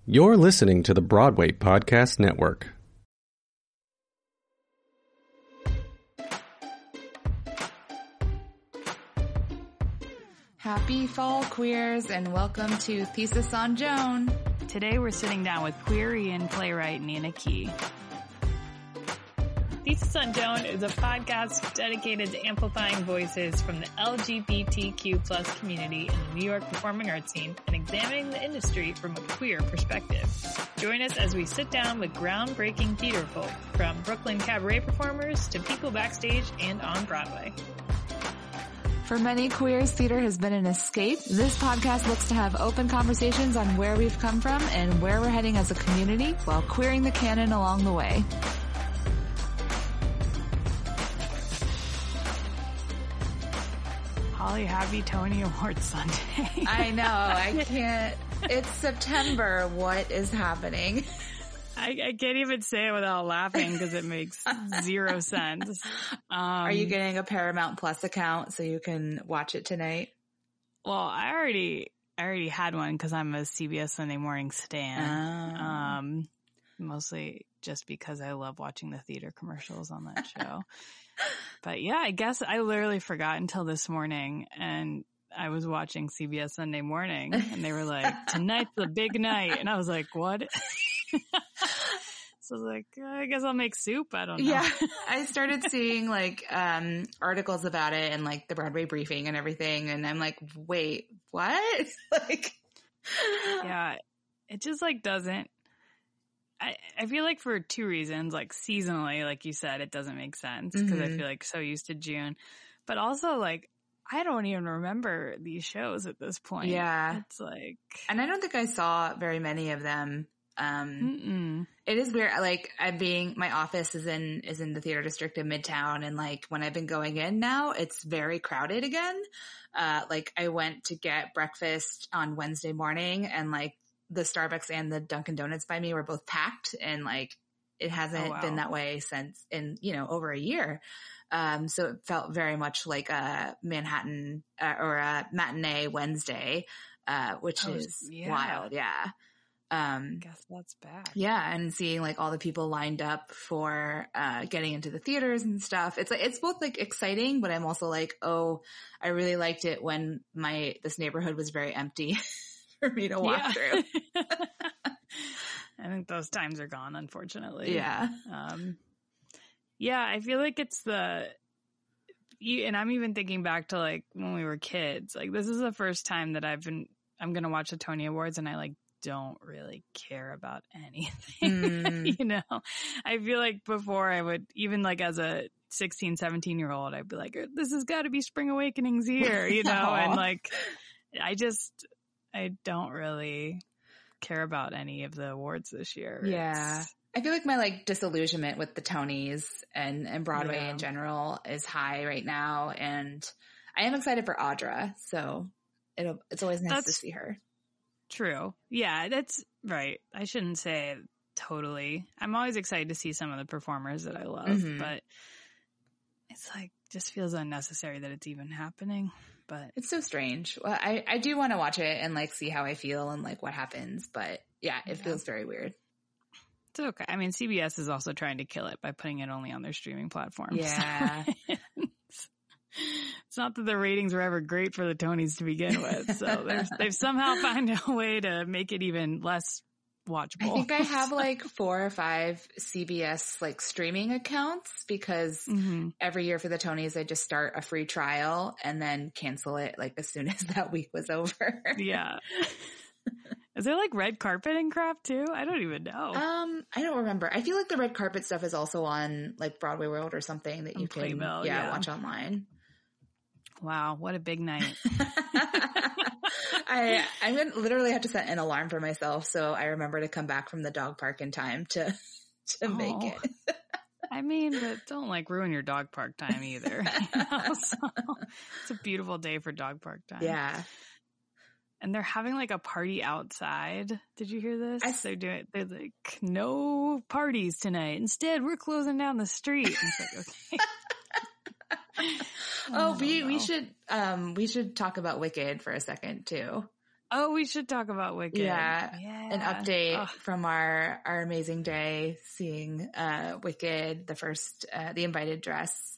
You're listening to the Broadway Podcast Network. Happy fall, queers, and welcome to Thesis on Joan. Today we're sitting down with queer-ian playwright Nina Key. Thesis on Joan is a podcast dedicated to amplifying voices from the LGBTQ plus community in the New York performing arts scene and examining the industry from a queer perspective. Join us as we sit down with groundbreaking theater folk, from Brooklyn cabaret performers to people backstage and on Broadway. For many queers, theater has been an escape. This podcast looks to have open conversations on where we've come from and where we're heading as a community while queering the canon along the way. Holly, happy Tony Awards Sunday. I know, I can't. It's September. What is happening? I can't even say it without laughing because it makes zero sense. Are you getting a Paramount Plus account so you can watch it tonight? Well, I already had one because I'm a CBS Sunday Morning stan. Mostly just because I love watching the theater commercials on that show. But yeah, I guess I literally forgot until this morning, and I was watching CBS Sunday Morning and they were like, tonight's the big night. And I was like, what? So I was like, I guess I'll make soup. I don't know. Yeah. I started seeing like articles about it and like the Broadway briefing and everything. And I'm like, wait, what? Like, yeah, it just like doesn't. I feel like for two reasons, like seasonally, like you said, it doesn't make sense because I feel like so used to June, but also like I don't even remember these shows at this point. Yeah. It's like, and I don't think I saw very many of them. It is weird. Like my office is in the theater district in Midtown. And like when I've been going in now, it's very crowded again. Like I went to get breakfast on Wednesday morning and like the Starbucks and the Dunkin' Donuts by me were both packed, and like it hasn't been that way since over a year. So it felt very much like a Manhattan or a matinee Wednesday, which is wild. Yeah. Guess that's bad. Yeah. And seeing like all the people lined up for, getting into the theaters and stuff. It's like, it's both like exciting, but I'm also like, oh, I really liked it when this neighborhood was very empty for me to walk through. I think those times are gone, unfortunately. Yeah. Yeah. I feel like it's and I'm even thinking back to like when we were kids, like this is the first time that I'm going to watch the Tony Awards and I like don't really care about anything. I feel like before I would, even like as a 16, 17-year-old, I'd be like, this has got to be Spring Awakenings here, and like, I don't really care about any of the awards this year. Yeah. I feel like my like disillusionment with the Tonys and Broadway in general is high right now. And I am excited for Audra. So it's always nice to see her. True. Yeah, that's right. I shouldn't say totally. I'm always excited to see some of the performers that I love, but it's like just feels unnecessary that it's even happening. But it's so strange. Well, I do want to watch it and like see how I feel and like what happens, but yeah, it feels very weird. It's okay. I mean, CBS is also trying to kill it by putting it only on their streaming platform. Yeah. So it's not that the ratings were ever great for the Tonys to begin with. So they've somehow found a way to make it even less watchable. I think I have like 4 or 5 CBS like streaming accounts because every year for the Tonys, I just start a free trial and then cancel it like as soon as that week was over. Yeah. Is there like red carpet and crap too? I don't even know. I don't remember. I feel like the red carpet stuff is also on like Broadway World or something that you can Playbill, watch online. Wow, what a big night. I'm going to literally have to set an alarm for myself so I remember to come back from the dog park in time to make it. I mean, but don't like ruin your dog park time either. So, it's a beautiful day for dog park time. Yeah. And they're having like a party outside. Did you hear this? They're like, no parties tonight. Instead, we're closing down the street. And it's like, okay. We should talk about Wicked for a second too. Oh, we should talk about Wicked. Yeah. An update from our amazing day seeing Wicked, the first, the invited dress.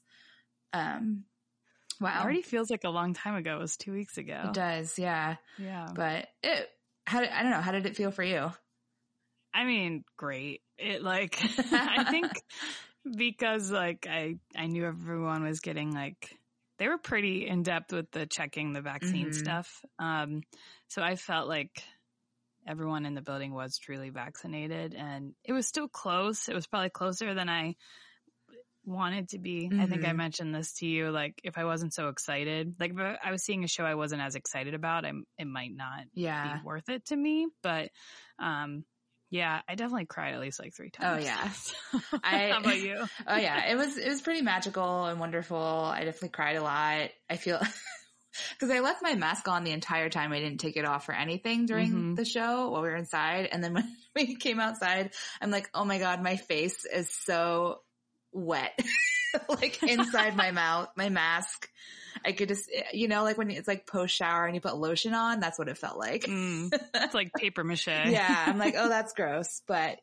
Wow. It already feels like a long time ago. It was 2 weeks ago. It does, yeah. Yeah. But I don't know, how did it feel for you? I mean, great. It like, I think because like I knew everyone was getting like, they were pretty in depth with the checking the vaccine stuff. So I felt like everyone in the building was truly vaccinated, and it was still close. It was probably closer than I wanted to be. I think I mentioned this to you, like if I wasn't so excited, like if I was seeing a show I wasn't as excited about, it might not be worth it to me. But yeah, I definitely cried at least like 3 times. Oh yeah. How about you? Oh yeah, it was pretty magical and wonderful. I definitely cried a lot. I feel because I left my mask on the entire time. I didn't take it off for anything during the show while we were inside. And then when we came outside, I'm like, oh my God, my face is so wet, like inside my mouth, my mask. I could just, like when it's like post shower and you put lotion on, that's what it felt like. It's like paper mache. Yeah. I'm like, oh, that's gross, but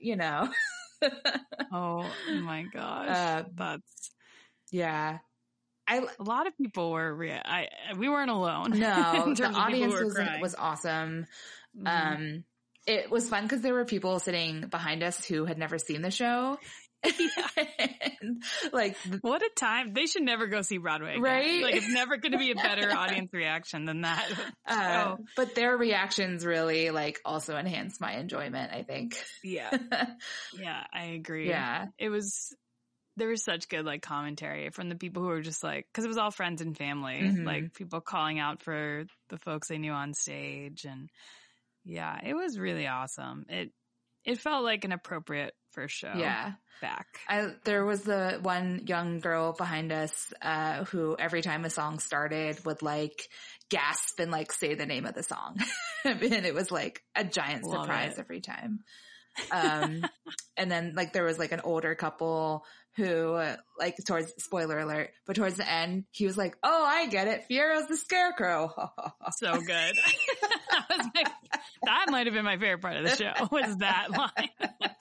Oh my gosh. Yeah. A lot of people were, we weren't alone. No, the audience was awesome. It was fun because there were people sitting behind us who had never seen the show. And, like, what a time. They should never go see Broadway again. Right? Like, it's never going to be a better audience reaction than that. But their reactions really like also enhanced my enjoyment, I think. Yeah, I agree. Yeah, there was such good like commentary from the people who were just like, because it was all friends and family, like people calling out for the folks they knew on stage, and yeah, it was really awesome. It felt like an appropriate first show. Yeah. Back. There was the one young girl behind us, who every time a song started would like gasp and like say the name of the song. And it was like a giant surprise every time. And then like there was like an older couple who like spoiler alert, but towards the end he was like, oh, I get it. Fiero's the Scarecrow. So good. I was like, that might have been my favorite part of the show, was that line.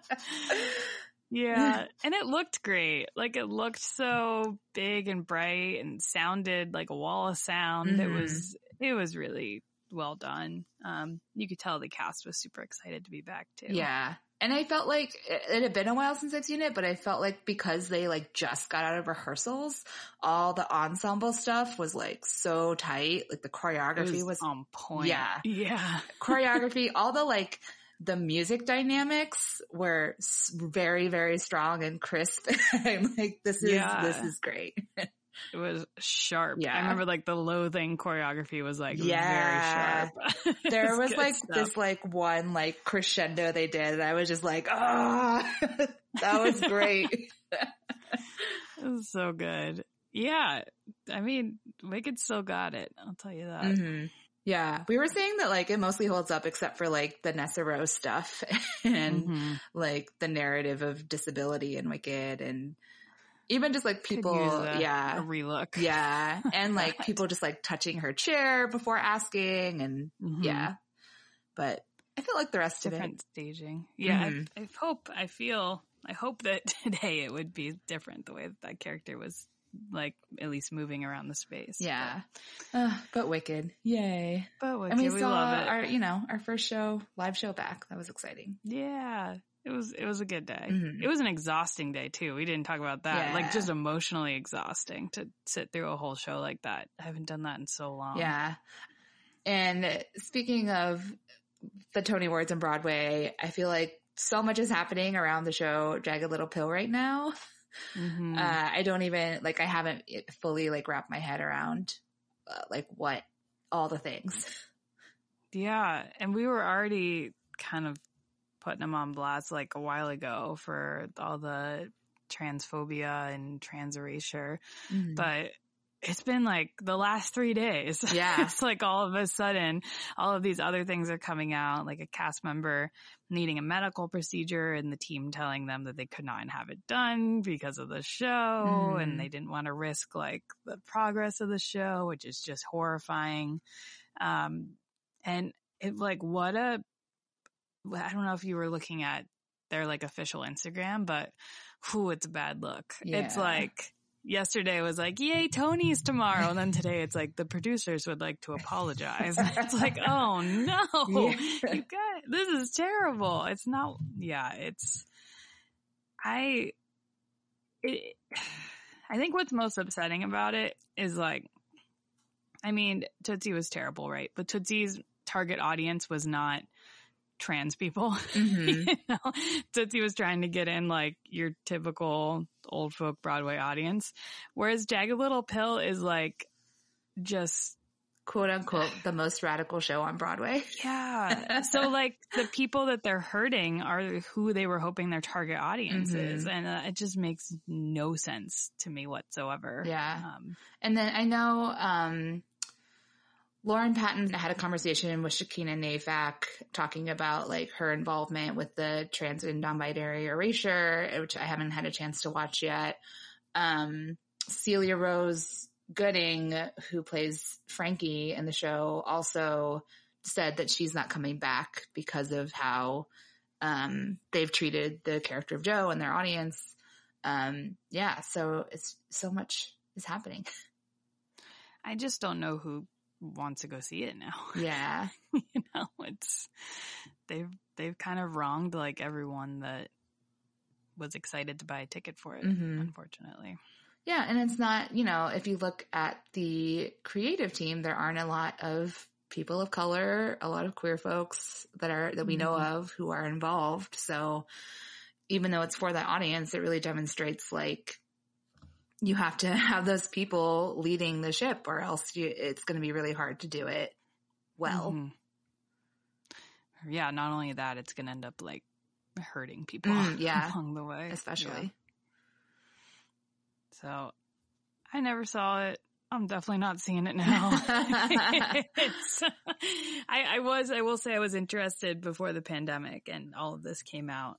Yeah. And it looked great. Like it looked so big and bright and sounded like a wall of sound. It was really well done. You could tell the cast was super excited to be back too. Yeah. And I felt like it had been a while since I've seen it, but I felt like because they like just got out of rehearsals, all the ensemble stuff was like so tight. Like the choreography was on point. Yeah. Yeah. Choreography, all the like the music dynamics were very, very strong and crisp. I'm like, this is great. It was sharp. Yeah. I remember like the Loathing choreography was like very sharp. There was like stuff. this like one like crescendo they did, and I was just like, that was great. It was so good. Yeah. I mean, Wicked still got it. I'll tell you that. Mm-hmm. Yeah. We were saying that like it mostly holds up except for like the Nessa Rose stuff and like the narrative of disability in Wicked, and even just like people, a relook. Yeah. And like people just like touching her chair before asking, and but I feel like the rest of it. Different staging. Yeah. I hope that today it would be different, the way that character was like at least moving around the space. Yeah. But Wicked. Yay. But Wicked, and we saw love it. Our first live show back. That was exciting. Yeah. It was a good day. It was an exhausting day too. We didn't talk about that. Yeah. Like just emotionally exhausting to sit through a whole show like that. I haven't done that in so long. Yeah. And speaking of the Tony Awards and Broadway, I feel like so much is happening around the show Jagged Little Pill right now. I don't even I haven't fully wrapped my head around what all the things. Yeah. And we were already kind of putting them on blast like a while ago for all the transphobia and trans erasure. But it's been like the last 3 days. Yeah. It's like all of a sudden, all of these other things are coming out, like a cast member needing a medical procedure and the team telling them that they could not have it done because of the show. And they didn't want to risk like the progress of the show, which is just horrifying. And I don't know if you were looking at their like official Instagram, but it's a bad look. Yeah. It's like yesterday was like, yay, Tony's tomorrow. And then today it's like the producers would like to apologize. It's like, oh no, you guys, this is terrible. It's not, I think what's most upsetting about it is like, I mean, Tootsie was terrible, right? But Tootsie's target audience was not trans people. Mm-hmm. Tootsie was trying to get in like your typical old folk Broadway audience, whereas Jagged Little Pill is like just quote unquote the most radical show on Broadway. Yeah. So like the people that they're hurting are who they were hoping their target audience is, and it just makes no sense to me whatsoever. Yeah. And then I know Lauren Patton had a conversation with Shakina Nafak talking about like her involvement with the trans and non-binary erasure, which I haven't had a chance to watch yet. Celia Rose Gooding, who plays Frankie in the show, also said that she's not coming back because of how they've treated the character of Jo and their audience. So it's so much is happening. I just don't know who wants to go see it now. Yeah. It's they've kind of wronged like everyone that was excited to buy a ticket for it, unfortunately. Yeah, and it's not, if you look at the creative team, there aren't a lot of people of color, a lot of queer folks that we know of who are involved. So even though it's for that audience, it really demonstrates like you have to have those people leading the ship, or else it's going to be really hard to do it well. Yeah, not only that, it's going to end up like hurting people along the way. Especially. Yeah. So I never saw it. I'm definitely not seeing it now. I will say I was interested before the pandemic and all of this came out.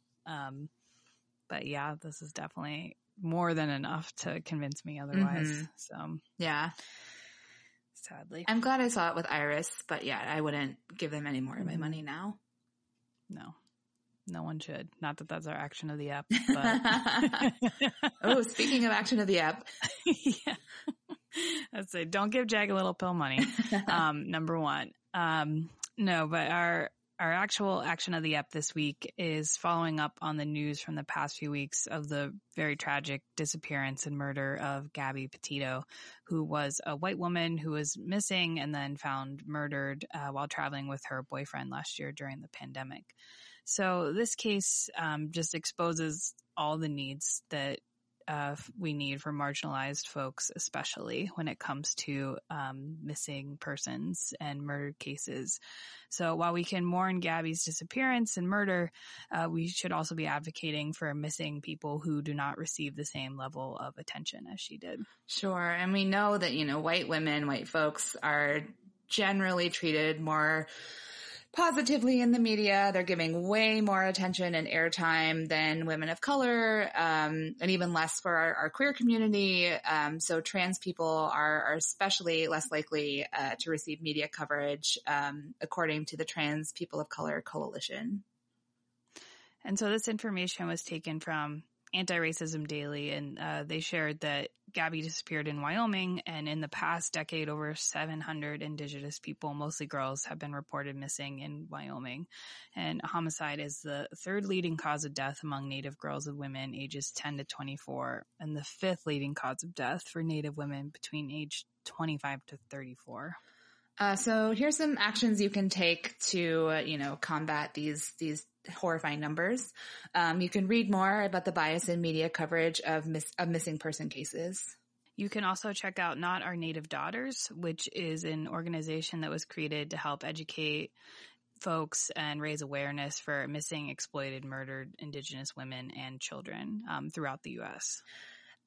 But yeah, this is definitely more than enough to convince me otherwise. So yeah, sadly, I'm glad I saw it with Iris, but yeah, I wouldn't give them any more of my money now. No one should. Not that that's our action of the app. But oh, speaking of action of the app. Yeah. Let's say, don't give Jagged Little Pill money. Number one. No, but our actual action of the app this week is following up on the news from the past few weeks of the very tragic disappearance and murder of Gabby Petito, who was a white woman who was missing and then found murdered while traveling with her boyfriend last year during the pandemic. So this case just exposes all the needs that we need for marginalized folks, especially when it comes to missing persons and murder cases. So while we can mourn Gabby's disappearance and murder, we should also be advocating for missing people who do not receive the same level of attention as she did. Sure. And we know that, white women, white folks are generally treated more positively in the media. They're giving way more attention and airtime than women of color, and even less for our queer community. So trans people are especially less likely to receive media coverage, according to the Trans People of Color Coalition. And so this information was taken from Anti-Racism Daily, and they shared that Gabby disappeared in Wyoming, and in the past decade, over 700 Indigenous people, mostly girls, have been reported missing in Wyoming. And homicide is the third leading cause of death among Native girls and women ages 10 to 24, and the fifth leading cause of death for Native women between age 25 to 34. So here's some actions you can take to, combat these horrifying numbers. You can read more about the bias in media coverage of missing person cases. You can also check out Not Our Native Daughters, which is an organization that was created to help educate folks and raise awareness for missing, exploited, murdered Indigenous women and children throughout the U.S.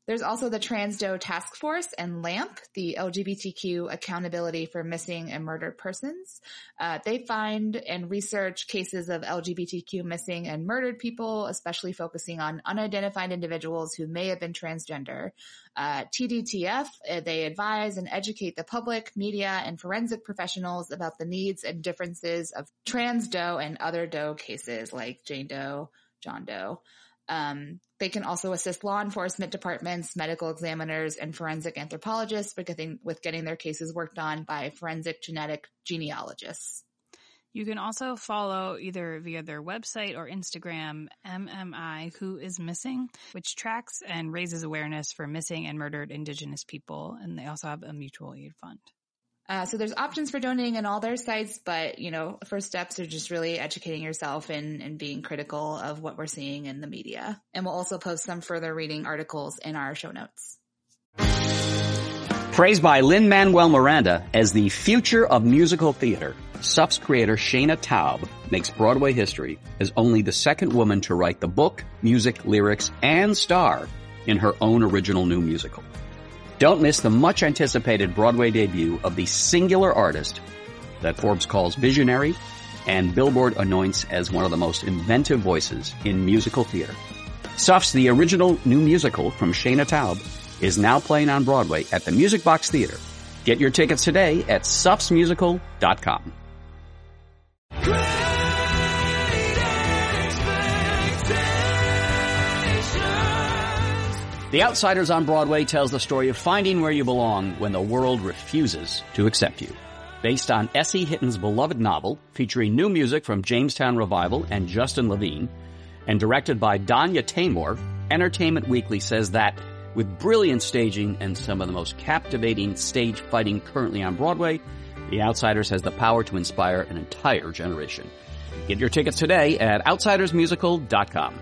There's also the Transdo Task Force and LAMP, the LGBTQ Accountability for Missing and Murdered Persons. They find and research cases of LGBTQ missing and murdered people, especially focusing on unidentified individuals who may have been transgender. TDTF, they advise and educate the public, media, and forensic professionals about the needs and differences of trans Doe and other Doe cases like Jane Doe, John Doe. They can also assist law enforcement departments, medical examiners, and forensic anthropologists with getting their cases worked on by forensic genetic genealogists. You can also follow either via their website or Instagram, MMI Who Is Missing, which tracks and raises awareness for missing and murdered Indigenous people. And they also have a mutual aid fund. So there's options for donating in all their sites, but, first steps are just really educating yourself and being critical of what we're seeing in the media. And we'll also post some further reading articles in our show notes. Praised by Lin-Manuel Miranda as the future of musical theater, SUF's creator Shayna Taub makes Broadway history as only the second woman to write the book, music, lyrics, and star in her own original new musical. Don't miss the much-anticipated Broadway debut of the singular artist that Forbes calls visionary and Billboard anoints as one of the most inventive voices in musical theater. SUF's The Original New Musical from Shayna Taub is now playing on Broadway at the Music Box Theater. Get your tickets today at sufsmusical.com. The Outsiders on Broadway tells the story of finding where you belong when the world refuses to accept you. Based on S.E. Hitton's beloved novel, featuring new music from Jamestown Revival and Justin Levine, and directed by Danya Taymor, Entertainment Weekly says that, with brilliant staging and some of the most captivating stage fighting currently on Broadway, The Outsiders has the power to inspire an entire generation. Get your tickets today at outsidersmusical.com.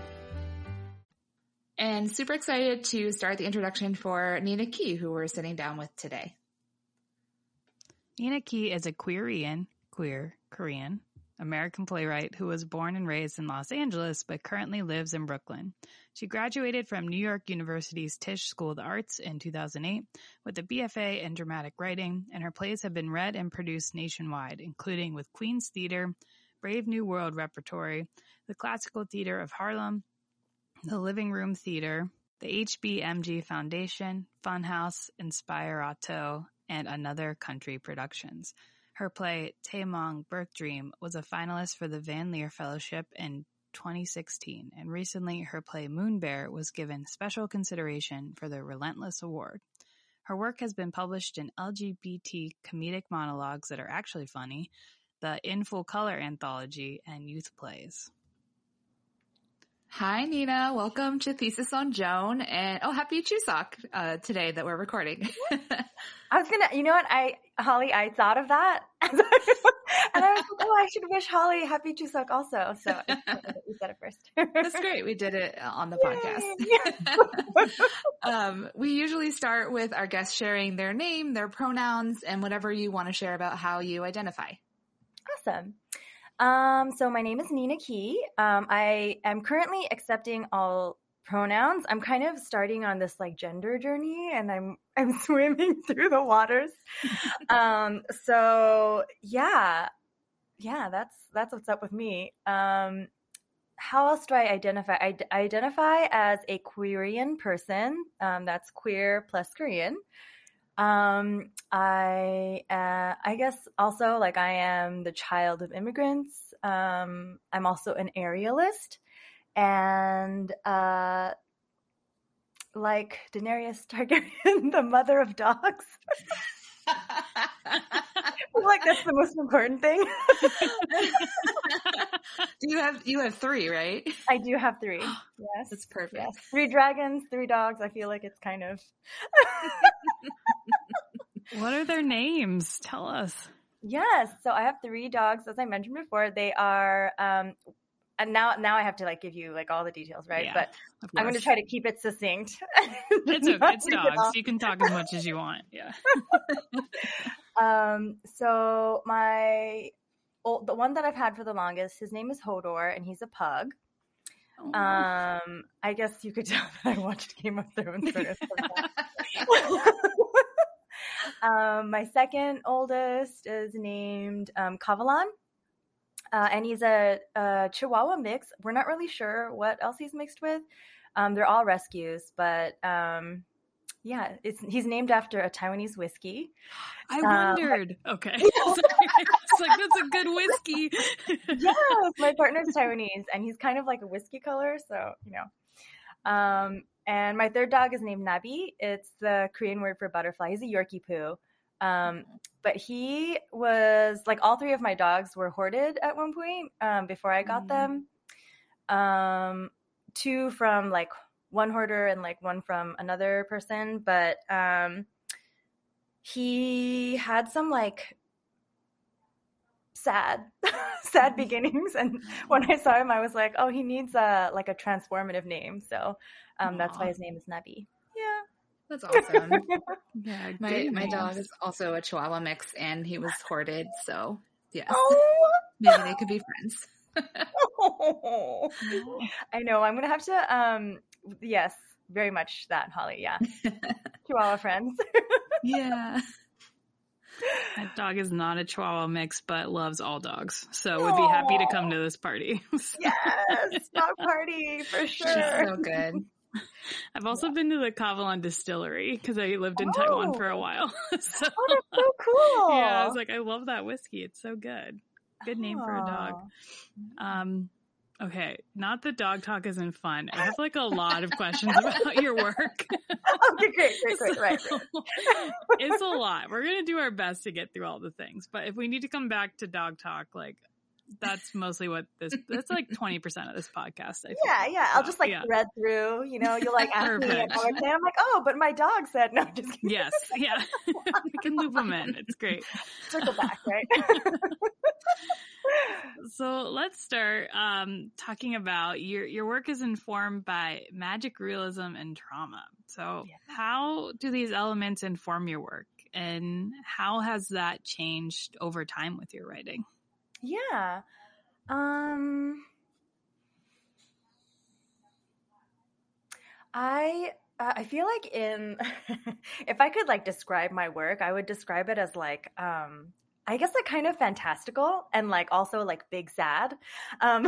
And super excited to start the introduction for Nina Key, who we're sitting down with today. Nina Key is a queer Korean American playwright who was born and raised in Los Angeles but currently lives in Brooklyn. She graduated from New York University's Tisch School of the Arts in 2008 with a BFA in dramatic writing, and her plays have been read and produced nationwide, including with Queen's Theater, Brave New World Repertory, the Classical Theater of Harlem, the Living Room Theater, the HBMG Foundation, Funhouse, Inspirato, and Another Country Productions. Her play, Taemong Birth Dream, was a finalist for the Van Leer Fellowship in 2016, and recently her play Moon Bear was given special consideration for the Relentless Award. Her work has been published in LGBT comedic monologues that are actually funny, the In Full Color anthology, and youth plays. Hi, Nina. Welcome to Thesis on Joan. And happy Chuseok today that we're recording. I was gonna, Holly, I thought of that. And I was like, I should wish Holly happy Chuseok also. So you said it first. That's great. We did it on the podcast. We usually start with our guests sharing their name, their pronouns, and whatever you want to share about how you identify. Awesome. So my name is Nina Key. I am currently accepting all pronouns. I'm kind of starting on this gender journey, and I'm swimming through the waters. So yeah, that's what's up with me. How else do I identify? I identify as a Queerian person. That's queer plus Korean. I guess also I am the child of immigrants. I'm also an aerialist, and like Daenerys Targaryen, the mother of dogs. I feel like that's the most important thing. You have 3, right? I do have 3. Yes. That's perfect. Yes. 3 dragons, 3 dogs. I feel like it's kind of. What are their names? Tell us. Yes. So I have 3 dogs, as I mentioned before. They are, and now I have to give you all the details, right? Yeah, but I'm going to try to keep it succinct. It's dogs. You can talk as much as you want. Yeah. So the one that I've had for the longest, his name is Hodor, and he's a pug. I guess you could tell that I watched Game of Thrones. My second oldest is named Kavalan. And he's a Chihuahua mix. We're not really sure what else he's mixed with. They're all rescues, but he's named after a Taiwanese whiskey. I wondered. Okay. It's like, that's a good whiskey. Yes, my partner's Taiwanese, and he's kind of like a whiskey color, so, and my third dog is named Nabi. It's the Korean word for butterfly. He's a Yorkie poo. But he was like, all three of my dogs were hoarded at one point before I got them. Two from like one hoarder and like one from another person. But he had some like sad beginnings. And when I saw him, I was like, oh, he needs like a transformative name. So that's why his name is Nabi. Yeah. That's awesome. Yeah, my dog is also a Chihuahua mix, and he was hoarded. So yes, maybe they could be friends. I know. I'm gonna have to. Yes, very much that, Holly. Yeah, Chihuahua friends. Yeah. My dog is not a Chihuahua mix, but loves all dogs, so would be happy to come to this party. Yes, dog party for sure. She's so good. I've also been to the Kavalan distillery because I lived in Taiwan for a while. That's so cool. Yeah, I was like, I love that whiskey. It's so good. Good name for a dog. Okay, not that dog talk isn't fun. I have like a lot of questions about your work. Okay, great. Right. It's a lot. We're going to do our best to get through all the things. But if we need to come back to dog talk, like, that's mostly what that's like 20% of this podcast. I think. Yeah. I'll just thread through, you'll like ask me, and I'm like, oh, but my dog said no. Just kidding. Yes. Yeah. We can loop them in. It's great. Circle back, right? So let's start talking about your work is informed by magic realism and trauma. So how do these elements inform your work, and how has that changed over time with your writing? Yeah. I feel like if I could like describe my work, I would describe it as like, I guess like kind of fantastical and like also like big sad. I'm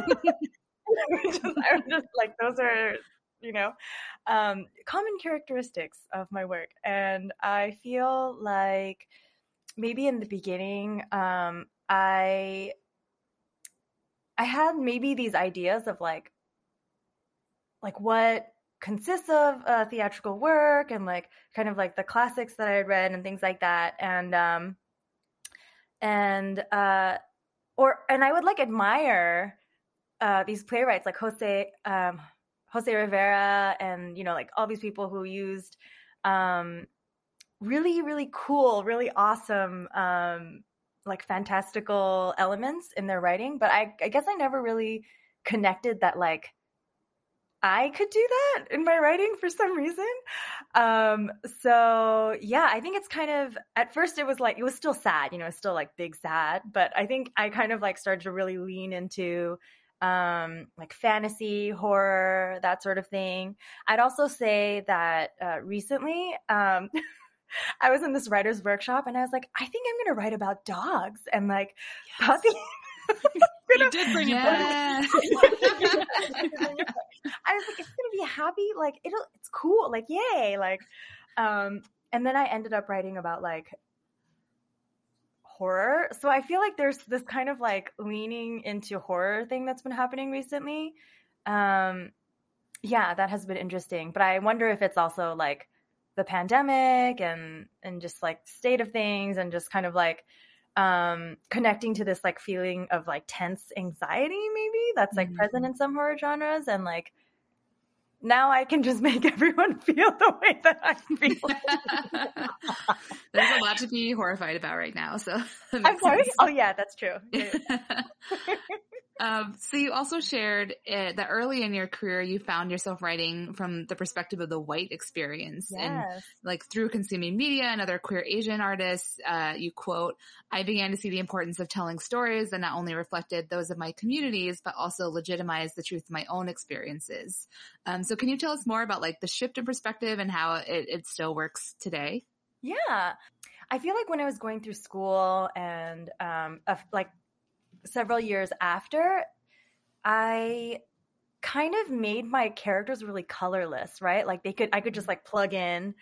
just like, those are, common characteristics of my work. And I feel like maybe in the beginning, I had maybe these ideas of like what consists of theatrical work and like kind of like the classics that I had read and things like that. And I would like admire these playwrights like Jose Rivera and, like all these people who used really, really cool, really awesome like fantastical elements in their writing. But I guess I never really connected that like I could do that in my writing for some reason. So yeah, I think it's kind of, at first it was still sad, it's still like big sad, but I think I kind of like started to really lean into like fantasy, horror, that sort of thing. I'd also say that recently, I was in this writer's workshop and I was like, I think I'm going to write about dogs and like puppy. You did bring it back. I was like, it's going to be happy. Like it's cool. Like, yay. Like, and then I ended up writing about like horror. So I feel like there's this kind of like leaning into horror thing that's been happening recently. Yeah, that has been interesting. But I wonder if it's also like the pandemic and just like state of things and just kind of like connecting to this like feeling of like tense anxiety maybe that's like present in some horror genres, and like now I can just make everyone feel the way that I feel. There's a lot to be horrified about right now. So I'm sorry. Oh yeah, that's true. Yeah. So you also shared that early in your career, you found yourself writing from the perspective of the white experience. Yes. And like through consuming media and other queer Asian artists, you quote, "I began to see the importance of telling stories that not only reflected those of my communities, but also legitimized the truth of my own experiences." So can you tell us more about like the shift in perspective and how it still works today? Yeah. I feel like when I was going through school and like several years after, I kind of made my characters really colorless, right? Like I could just like plug in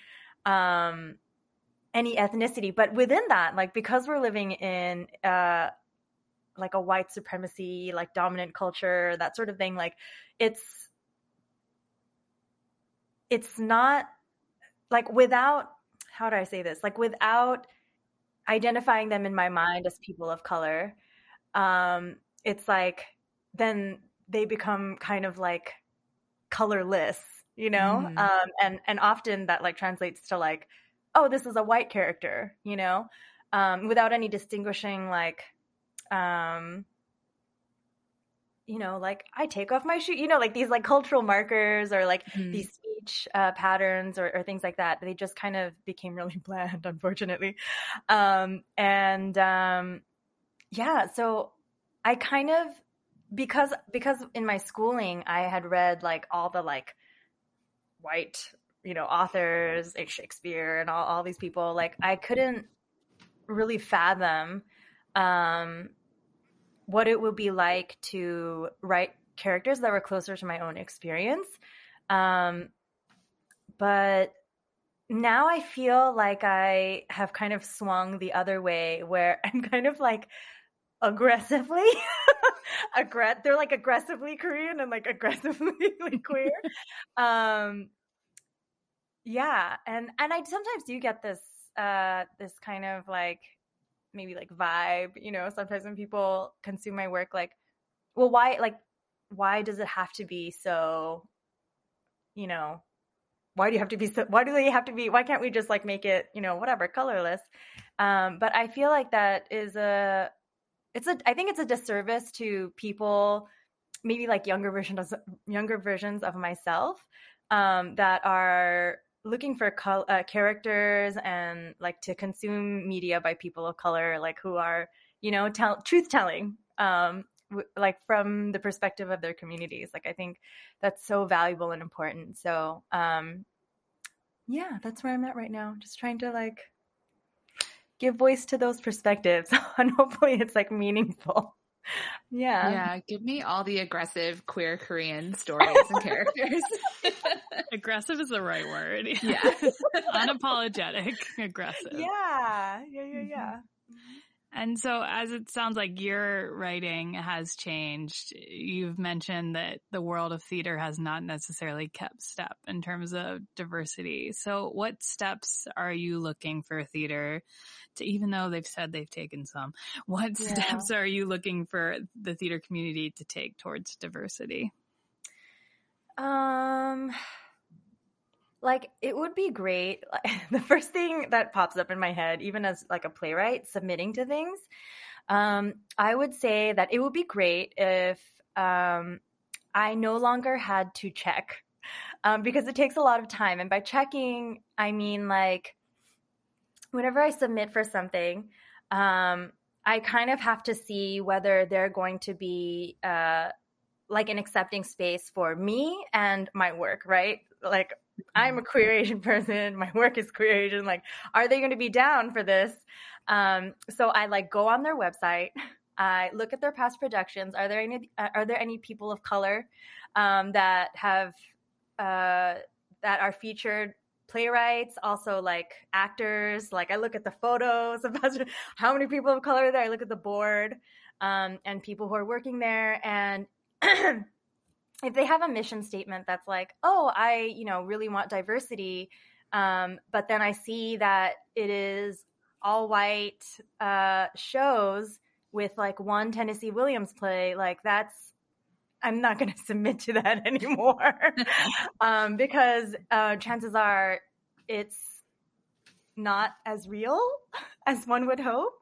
any ethnicity, but within that, like because we're living in like a white supremacy, like dominant culture, that sort of thing, like it's not like without, how do I say this? Like without identifying them in my mind as people of color, it's like then they become kind of like colorless, you know? And often that like translates to like, oh, this is a white character, you know? Without any distinguishing like, you know, like I take off my shoe, you know, like these like cultural markers or like these speech patterns or things like that. They just kind of became really bland, unfortunately. Yeah, so I kind of, because in my schooling, I had read like all the like white, you know, authors, like Shakespeare and all these people, like I couldn't really fathom what it would be like to write characters that were closer to my own experience. But now I feel like I have kind of swung the other way where I'm kind of like aggressively they're like aggressively Korean and like aggressively like queer. Yeah, and I sometimes do get this this kind of like maybe like vibe, you know, sometimes when people consume my work, like, well, why does it have to be so, you know, why do they have to be, why can't we just like make it, you know, whatever, colorless? But I feel like that is I think it's a disservice to people, maybe like younger versions of myself, that are looking for characters and like to consume media by people of color, like who are, you know, truth telling, like from the perspective of their communities. Like I think that's so valuable and important. So yeah, that's where I'm at right now, just trying to like give voice to those perspectives and hopefully it's like meaningful. Yeah, give me all the aggressive queer Korean stories and characters. Aggressive is the right word. Yeah. Unapologetic aggressive. Yeah. And so as it sounds like your writing has changed, you've mentioned that the world of theater has not necessarily kept step in terms of diversity. So what steps are you looking for theater to, even though they've said they've taken some, what steps are you looking for the theater community to take towards diversity? Like it would be great. The first thing that pops up in my head, even as like a playwright submitting to things, I would say that it would be great if I no longer had to check, because it takes a lot of time. And by checking, I mean like whenever I submit for something, I kind of have to see whether they're going to be like an accepting space for me and my work, right? Like I'm a queer Asian person. My work is queer Asian. Like, are they going to be down for this? So I like go on their website. I look at their past productions. Are there any people of color that have that are featured playwrights? Also, like actors. Like I look at the photos of how many people of color are there. I look at the board and people who are working there, and if they have a mission statement that's like, oh, I, you know, really want diversity, but then I see that it is all white shows with like one Tennessee Williams play, like that's I'm not going to submit to that anymore. Because chances are it's not as real as one would hope.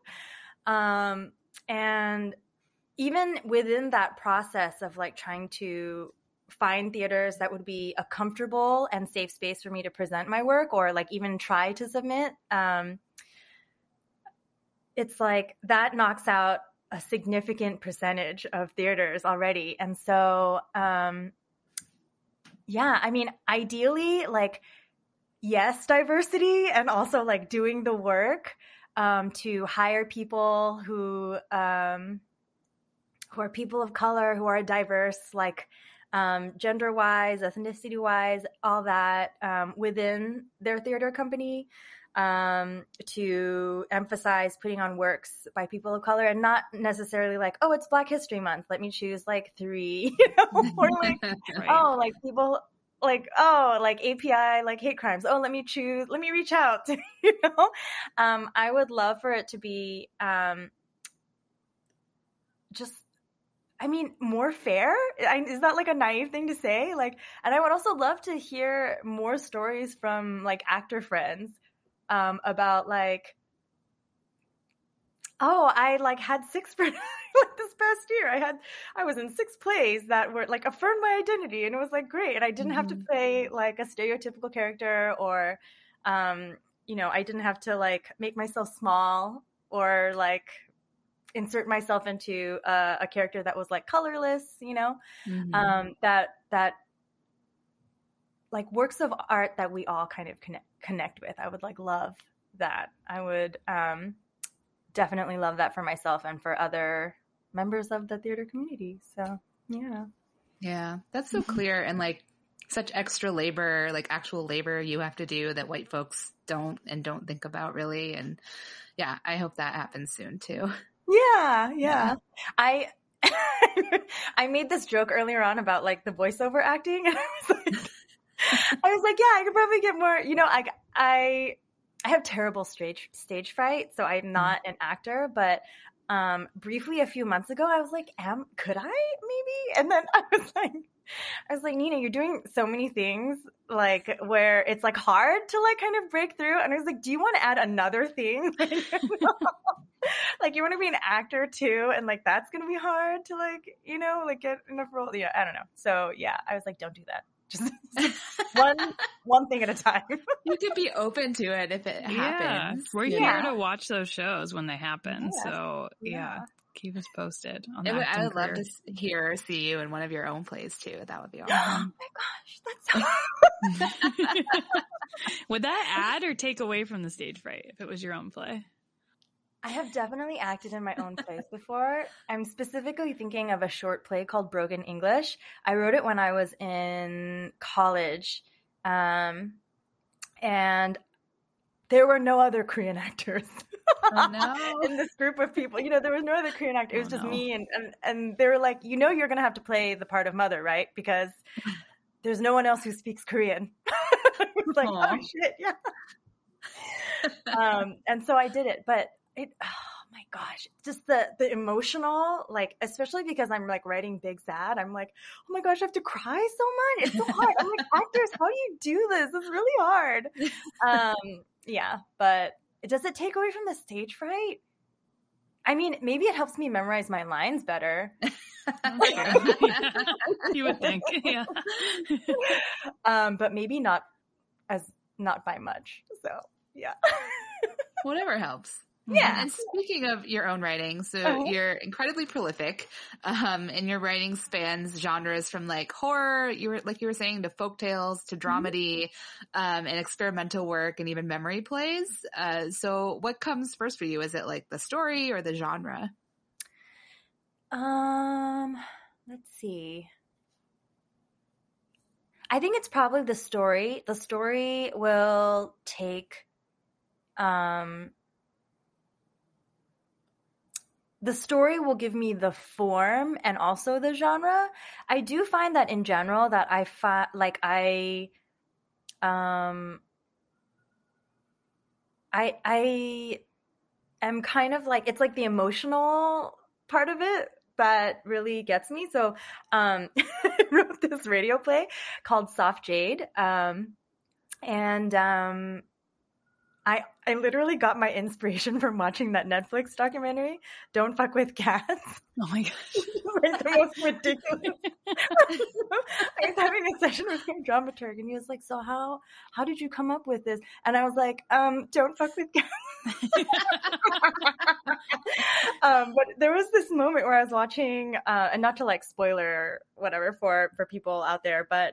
And even within that process of like trying to find theaters that would be a comfortable and safe space for me to present my work or like even try to submit, it's like that knocks out a significant percentage of theaters already. And so, yeah, I mean, ideally, like, yes, diversity, and also like doing the work to hire people who are people of color, who are diverse, like gender-wise, ethnicity-wise, all that within their theater company, to emphasize putting on works by people of color, and not necessarily like, oh, it's Black History Month, let me choose like 3, you know, or like, right. Oh, like people like, oh, like API, like hate crimes. Oh, let me reach out, you know? I would love for it to be just, I mean, more fair. Is that like a naive thing to say? Like, and I would also love to hear more stories from like actor friends about like, oh, I like had 6 like this past year. I was in 6 plays that were like affirmed my identity, and it was like great. And I didn't have to play like a stereotypical character, or you know, I didn't have to like make myself small or like insert myself into a character that was like colorless, you know. That like works of art that we all kind of connect with. I would like love that. I would definitely love that for myself and for other members of the theater community. So yeah, that's so clear, and like such extra labor, like actual labor you have to do that white folks don't think about really. And yeah, I hope that happens soon too. Yeah. I made this joke earlier on about like the voiceover acting, and I was like, yeah, I could probably get more, you know, I have terrible stage fright, so I'm not an actor, but briefly a few months ago, I was like, could I maybe? And then I was like, Nina, you're doing so many things like where it's like hard to like kind of break through. And I was like, do you want to add another thing? Like you want to be an actor too, and like that's gonna be hard to like, you know, like get enough role. Yeah, I don't know. So yeah, I was like, don't do that. Just one thing at a time. You could be open to it if it happens. We're here to watch those shows when they happen. Yeah. So keep us posted on that. I would love to hear or see you in one of your own plays too. That would be awesome. Oh my gosh, that's so Would that add or take away from the stage fright if it was your own play? I have definitely acted in my own plays before. I'm specifically thinking of a short play called Broken English. I wrote it when I was in college. And there were no other Korean actors in this group of people. You know, there was no other Korean actor. It was just me. And they were like, you know, you're going to have to play the part of mother, right? Because there's no one else who speaks Korean. I was like, oh shit, yeah. And so I did it, but oh my gosh, just the emotional, like, especially because I'm like writing Big Sad, I'm like, oh my gosh, I have to cry so much. It's so hard. I'm like, actors, how do you do this? It's really hard. Yeah, but does it take away from the stage fright? I mean, maybe it helps me memorize my lines better. You would think, yeah. But maybe not by much. So yeah. Whatever helps. Yeah. And speaking of your own writing, so you're incredibly prolific, and your writing spans genres from like horror, you were saying, to folktales, to dramedy, and experimental work, and even memory plays. So what comes first for you? Is it like the story or the genre? Let's see. I think it's probably the story. The story will take, the story will give me the form and also the genre. I do find that in general that I am kind of like, it's like the emotional part of it that really gets me. So I wrote this radio play called Soft Jade. I literally got my inspiration from watching that Netflix documentary, Don't Fuck with Cats. Oh my gosh. Like the most ridiculous. I was having a session with my dramaturg and he was like, so how did you come up with this? And I was like, don't fuck with cats. But there was this moment where I was watching, and not to like spoiler whatever for people out there, but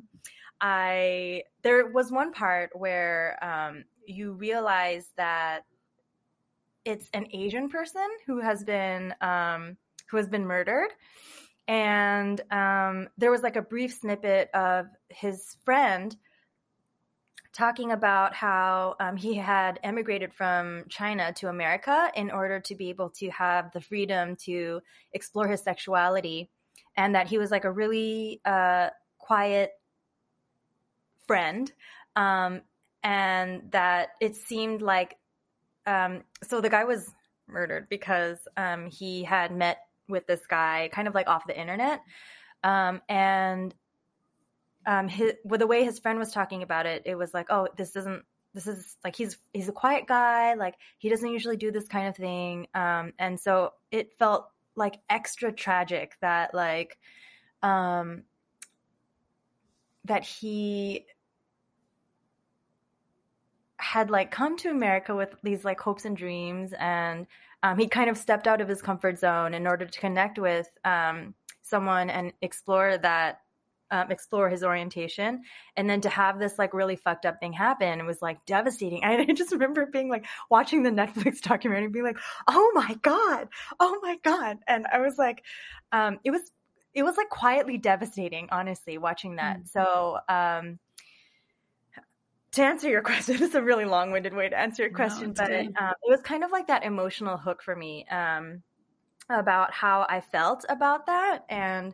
there was one part where you realize that it's an Asian person who has been murdered. And there was like a brief snippet of his friend talking about how he had emigrated from China to America in order to be able to have the freedom to explore his sexuality, and that he was like a really quiet friend, and that it seemed like so the guy was murdered because he had met with this guy kind of like off the internet, and with the way his friend was talking about it, it was like, oh, this is like he's a quiet guy, like he doesn't usually do this kind of thing, and so it felt like extra tragic that like that he had like come to America with these like hopes and dreams, and he kind of stepped out of his comfort zone in order to connect with someone and explore his orientation, and then to have this like really fucked up thing happen was like devastating. I just remember being like watching the Netflix documentary and being like, oh my god, and I was like, it was like quietly devastating, honestly, watching that. So to answer your question, it's a really long-winded way to answer your question, but it was kind of like that emotional hook for me about how I felt about that, and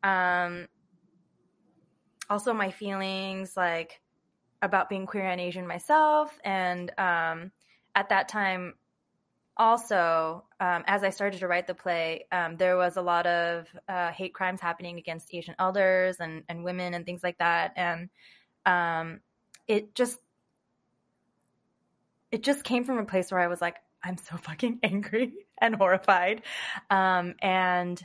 also my feelings like about being queer and Asian myself. And at that time also, as I started to write the play, there was a lot of hate crimes happening against Asian elders and women and things like that. And it just came from a place where I was like, I'm so fucking angry and horrified. And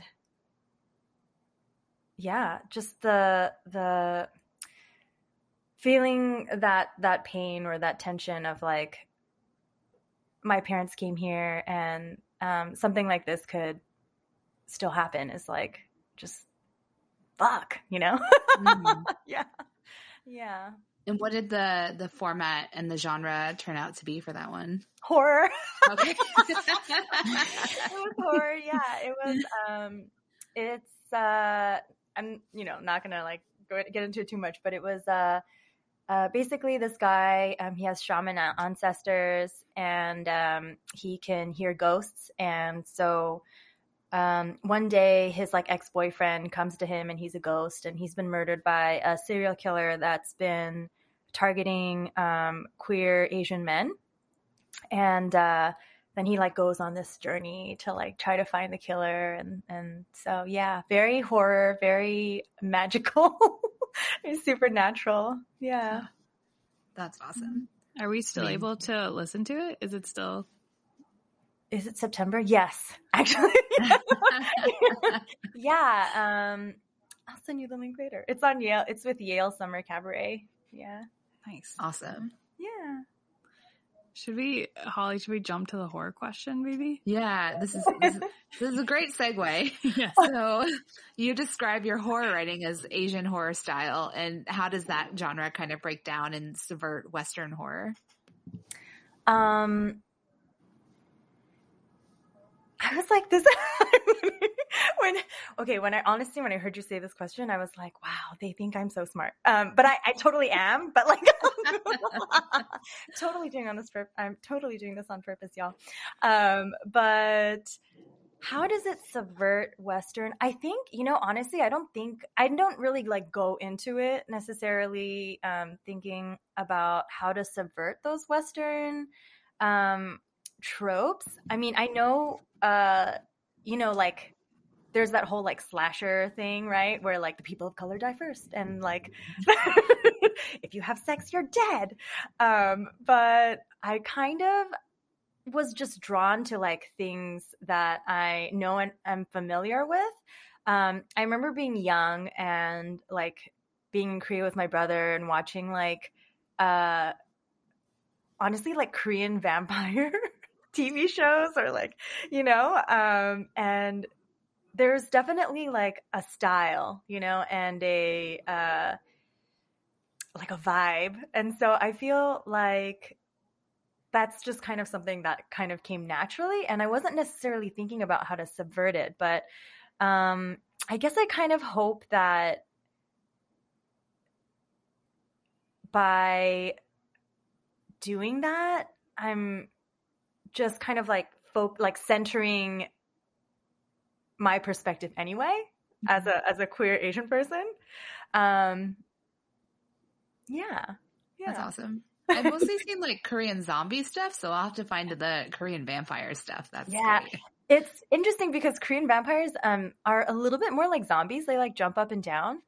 yeah, just the feeling that pain or that tension of like, my parents came here and something like this could still happen is like, just fuck, you know? Mm-hmm. Yeah. And what did the format and the genre turn out to be for that one? Horror. Okay. It was horror. Yeah, it was. It's. I'm not gonna like get into it too much, but it was basically this guy. He has shaman ancestors, and he can hear ghosts. And so one day his like ex-boyfriend comes to him, and he's a ghost, and he's been murdered by a serial killer that's been targeting queer Asian men. And then he like goes on this journey to like try to find the killer, and so yeah, very horror, very magical, supernatural. Yeah, that's awesome. Are we still able to listen to it? Is it September? Yes, actually. Yeah. I'll send you the link later. It's on Yale. It's with Yale Summer Cabaret. Yeah. Nice. Awesome. Yeah. Should we jump to the horror question, maybe? Yeah, this is a great segue. Yes. So you describe your horror writing as Asian horror style, and how does that genre kind of break down and subvert Western horror? I was like, this when I heard you say this question, I was like, wow, they think I'm so smart. But I totally am, but like I'm totally doing this on purpose, y'all. But how does it subvert Western? I think, honestly, I don't really like go into it necessarily thinking about how to subvert those Western tropes. I mean, I know, like there's that whole like slasher thing, right? Where like the people of color die first, and like if you have sex, you're dead. But I kind of was just drawn to like things that I know and am familiar with. I remember being young and like being in Korea with my brother and watching like honestly like Korean vampire TV shows, or like, you know, and there's definitely like a style, you know, and a like a vibe. And so I feel like that's just kind of something that kind of came naturally, and I wasn't necessarily thinking about how to subvert it, but I guess I kind of hope that by doing that, I'm just kind of like centering my perspective anyway, as a queer Asian person. Yeah. That's awesome. I've mostly seen like Korean zombie stuff, so I'll have to find the Korean vampire stuff. That's great. It's interesting because Korean vampires are a little bit more like zombies. They like jump up and down.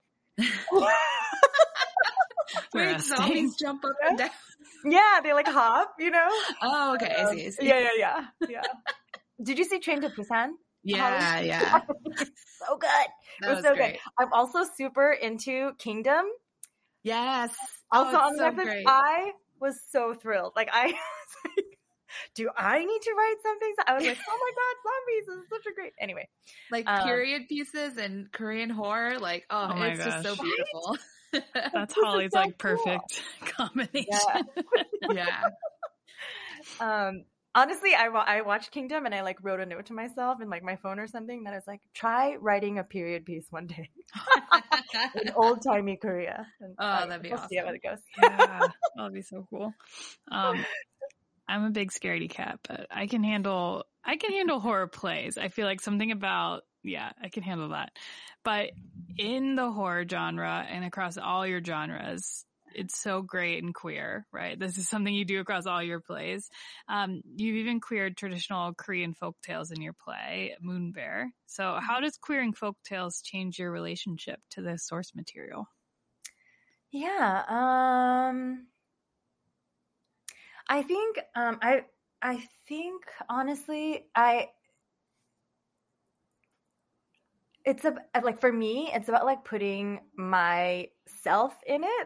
Wait, zombies jump up and down? Yeah, they like hop, you know? Oh, okay. I see. Yeah. Did you see Train to Busan? Yeah. So good. It was so good. I'm also super into Kingdom. Yes. Also on Netflix. I was so thrilled. Like I was like, do I need to write something? I was like, oh my God, zombies. This is such a great, anyway. Like period pieces and Korean horror. Like, it's just so beautiful. That's Holly's like perfect combination. Yeah. Honestly, I watched Kingdom and I like wrote a note to myself in like my phone or something that I was like, try writing a period piece one day in old timey Korea. And, that'd be awesome. See how it goes. Yeah, that'd be so cool. I'm a big scaredy cat, but I can handle horror plays. I feel like something about, I can handle that. But in the horror genre and across all your genres, it's so great and queer, right? This is something you do across all your plays. You've even queered traditional Korean folktales in your play, Moonbear. So how does queering folktales change your relationship to the source material? Yeah. I think, I think honestly, it's like for me, it's about like putting myself in it.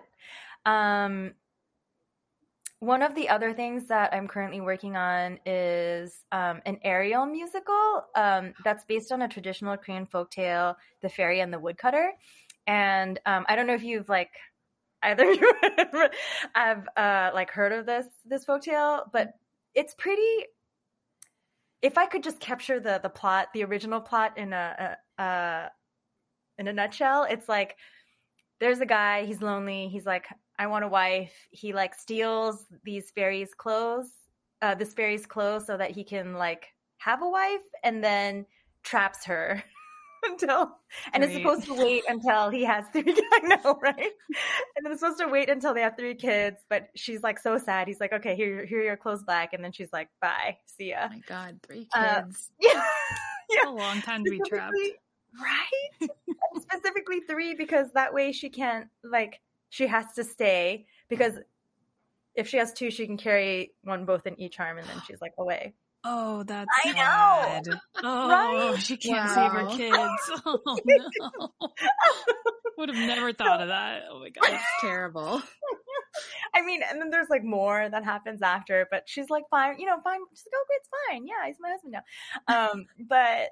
One of the other things that I'm currently working on is an Ariel musical that's based on a traditional Korean folktale, The Fairy and the Woodcutter. And I don't know if you've like either of you have like heard of this folktale, but it's pretty. If I could just capture the plot, the original plot in a nutshell, it's like there's a guy, he's lonely, he's like, I want a wife. He like steals this fairy's clothes so that he can like have a wife, and then traps her and is supposed to wait until he has 3 kids. I know, right? And then it's supposed to wait until they have 3 kids, but she's like so sad. He's like, okay, here are your clothes back. And then she's like, bye, see ya. Oh my God, 3 kids. Yeah. A long time to be trapped. Right? Specifically 3, because that way she can't, like, she has to stay, because if she has 2, she can carry one both in each arm, and then she's like away. Oh, that's sad. Oh, right? She can't save her kids. Oh no. Would have never thought of that. Oh my God. That's terrible. I mean, and then there's like more that happens after, but she's like, fine. She's like, oh, it's fine. Yeah, he's my husband now. But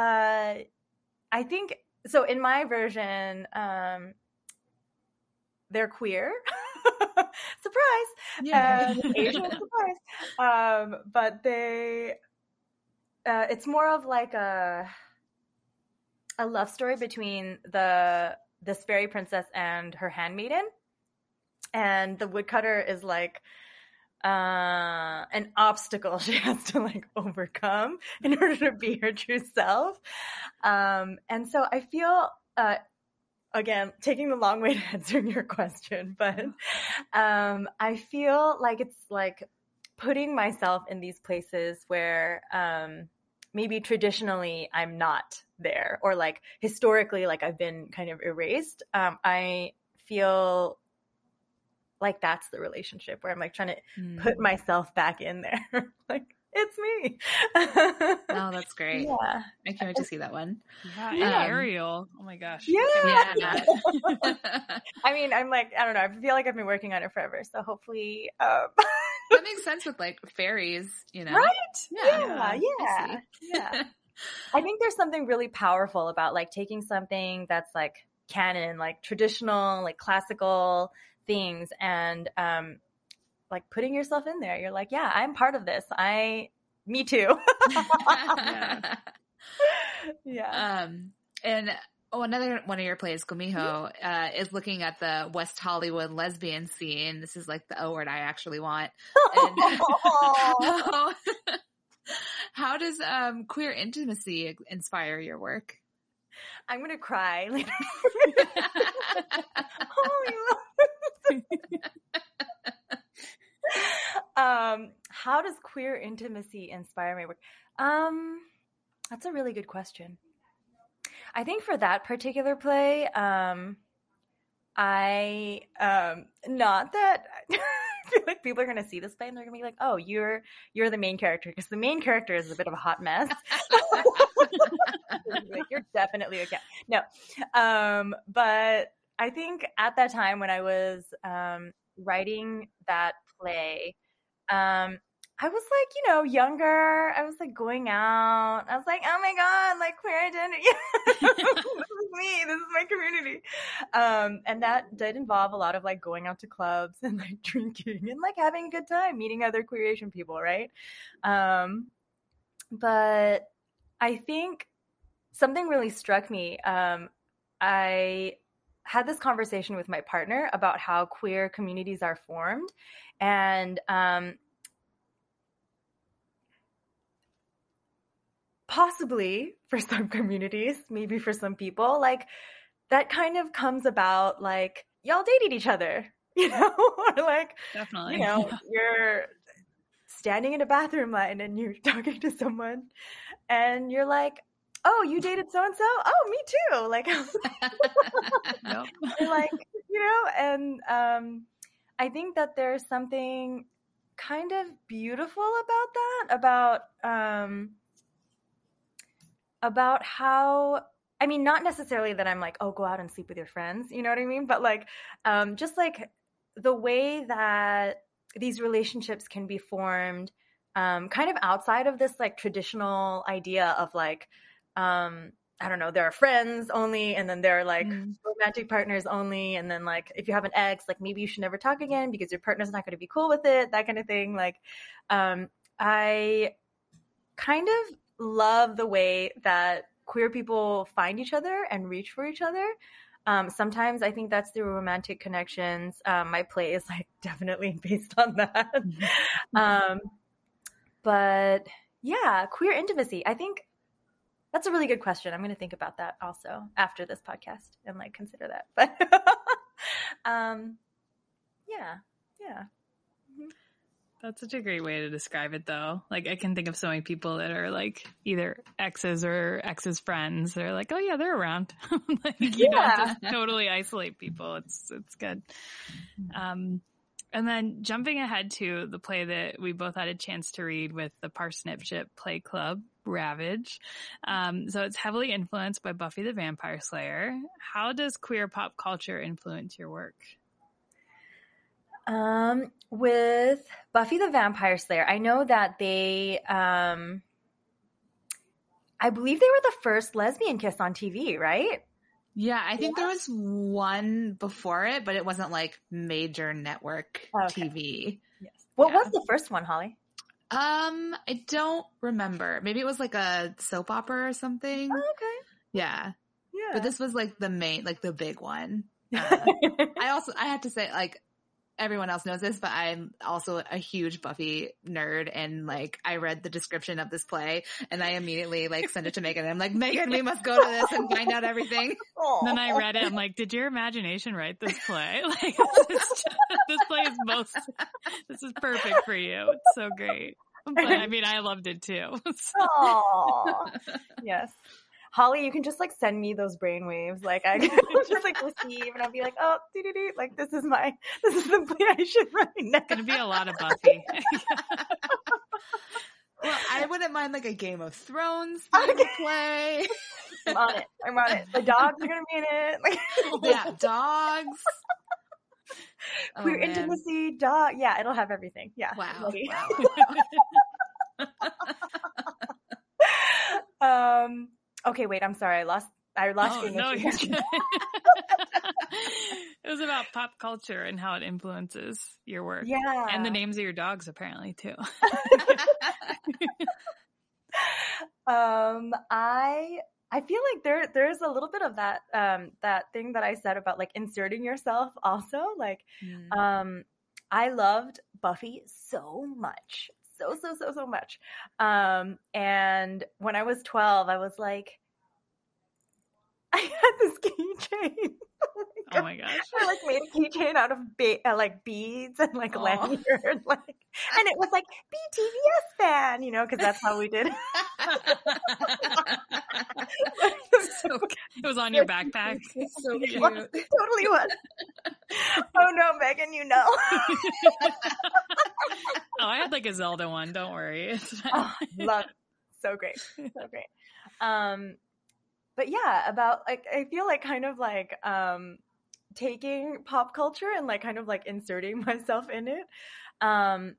I think, so in my version, they're queer. Surprise. Yeah. Asian surprise. But it's more of like a love story between this fairy princess and her handmaiden. And the woodcutter is like an obstacle she has to like overcome in order to be her true self. And so I feel, again, taking the long way to answering your question, but I feel like it's like putting myself in these places where maybe traditionally I'm not there, or like historically, like I've been kind of erased. I feel like that's the relationship where I'm like trying to put myself back in there. Like, it's me. Oh, that's great. Yeah. I can't wait to see that one. Yeah, and Ariel. Oh my gosh. Yeah. I mean, I'm like, I don't know. I feel like I've been working on it forever. So hopefully, that makes sense with like fairies, you know? Right? Yeah. I think there's something really powerful about like taking something that's like canon, like traditional, like classical things, and like putting yourself in there. You're like, yeah, I'm part of this. Me too. Yeah. And another one of your plays, Kumiho, is looking at the West Hollywood lesbian scene. This is like the O word I actually want. And how does queer intimacy inspire your work? I'm going to cry later. How does queer intimacy inspire my work? That's a really good question. I think for that particular play, not that I feel like people are going to see this play and they're going to be like, oh, you're the main character, because the main character is a bit of a hot mess. Like, you're definitely okay. No. But I think at that time when I was writing that play, I was like, younger. I was like going out. I was like, oh my God, like queer identity. This is me. This is my community. And that did involve a lot of like going out to clubs and like drinking and like having a good time, meeting other queer Asian people, right? But I think something really struck me. I had this conversation with my partner about how queer communities are formed, and possibly for some communities, maybe for some people, like that kind of comes about like y'all dated each other, or like, definitely, you're standing in a bathroom line and you're talking to someone and you're like, oh, you dated so-and-so? Oh, me too. Like, Yep. like, and I think that there's something kind of beautiful about that, about how, I mean, not necessarily that I'm like, oh, go out and sleep with your friends, you know what I mean? But like, just like the way that these relationships can be formed, kind of outside of this like traditional idea of like, I don't know, there are friends only, and then there are like romantic partners only, and then like if you have an ex, like maybe you should never talk again because your partner's not going to be cool with it, that kind of thing. Like, I kind of love the way that queer people find each other and reach for each other. Sometimes I think that's through romantic connections. My play is like definitely based on that. But yeah, queer intimacy. I think that's a really good question. I'm going to think about that also after this podcast and like consider that. But yeah. That's such a great way to describe it, though. Like, I can think of so many people that are like either exes or exes friends. They're like, oh yeah, they're around. Like, you don't just totally isolate people. It's good. And then jumping ahead to the play that we both had a chance to read with the Parsnip Ship Play Club, Ravage. So it's heavily influenced by Buffy the Vampire Slayer. How does queer pop culture influence your work? With Buffy the Vampire Slayer, I know that they, I believe they were the first lesbian kiss on TV, right? Yeah, I think there was one before it, but it wasn't like major network TV. Yes. What was the first one, Holly? I don't remember. Maybe it was like a soap opera or something. Oh, okay. Yeah. But this was like the main, like the big one. I have to say, like, everyone else knows this, but I'm also a huge Buffy nerd, and like I read the description of this play and I immediately like sent it to Megan. I'm like, Megan, we must go to this and find out everything. Then I read it. I'm like, did your imagination write this play? Like, this play is this is perfect for you. It's so great. But I mean, I loved it too. So. Aww. Yes. Holly, you can just like send me those brainwaves. Like I can just like receive and I'll be like, oh, dee-dee-dee. Like this is the play I should write now. It's going to be a lot of Buffy. Well, I wouldn't mind like a Game of Thrones play. I'm on it. The dogs are going to be in it. Like, yeah, dogs. Queer intimacy, dog. Yeah, it'll have everything. Yeah. Wow. Okay, wait, I'm sorry. I lost you. No, you're good. It was about pop culture and how it influences your work. Yeah. And the names of your dogs, apparently, too. I feel like there's a little bit of that that thing that I said about like inserting yourself also. Like I loved Buffy so much. So much. And when I was 12, I was like, I had this keychain. Oh my gosh. I like made a keychain out of like beads and like lanyard, like, and it was like BTVS fan, you know, because that's how we did. It was on your backpack. So cute. Totally was. Oh no, Megan, you know. Oh, I had like a Zelda one. Don't worry. Love, so great. But yeah, about like I feel like kind of like taking pop culture and like kind of like inserting myself in it. I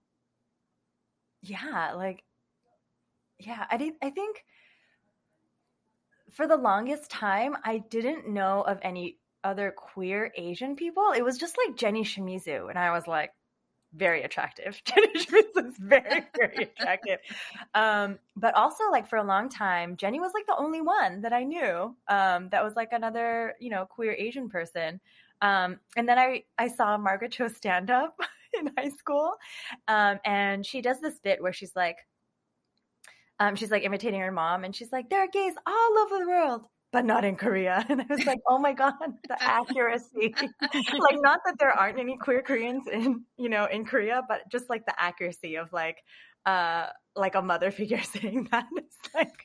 think for the longest time I didn't know of any other queer Asian people. It was just like Jenny Shimizu, and I was like, very attractive. Jenny Shimizu is very, very attractive. But also like for a long time, Jenny was like the only one that I knew that was like another, you know, queer Asian person. And then I saw Margaret Cho stand up in high school. And she does this bit where she's like imitating her mom, and she's like, there are gays all over the world, but not in Korea. And I was like, oh my God, the accuracy. Like, not that there aren't any queer Koreans in Korea, but just like the accuracy of like a mother figure saying that. It's like,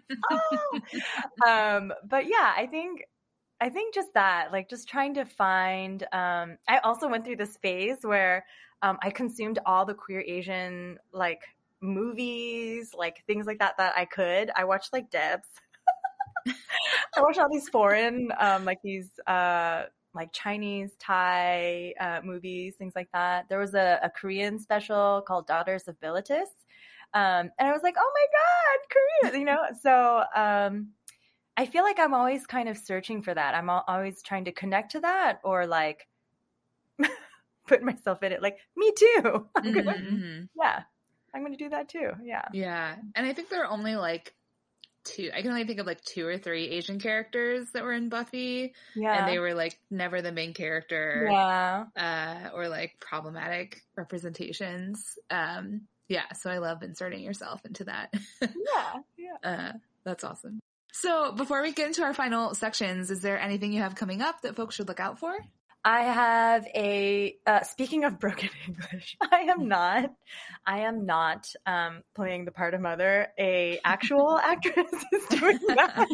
oh. But yeah, I think just that, like just trying to find, I also went through this phase where I consumed all the queer Asian like movies, like things like that I could. I watched like Debs. I watched all these foreign, like these, like Chinese, Thai, movies, things like that. There was a Korean special called Daughters of Bilitis. And I was like, oh my God, Korea, you know? So, I feel like I'm always kind of searching for that. I'm always trying to connect to that or like put myself in it. Like, me too. I'm going to do that too. Yeah. Yeah. And I think there are only like I can only think of like 2 or 3 Asian characters that were in Buffy. Yeah. And they were like never the main character. Yeah. Or like problematic representations. Yeah. So I love inserting yourself into that. Yeah. That's awesome. So before we get into our final sections, is there anything you have coming up that folks should look out for? I have speaking of broken English, I am not playing the part of mother. A actual actress is doing that.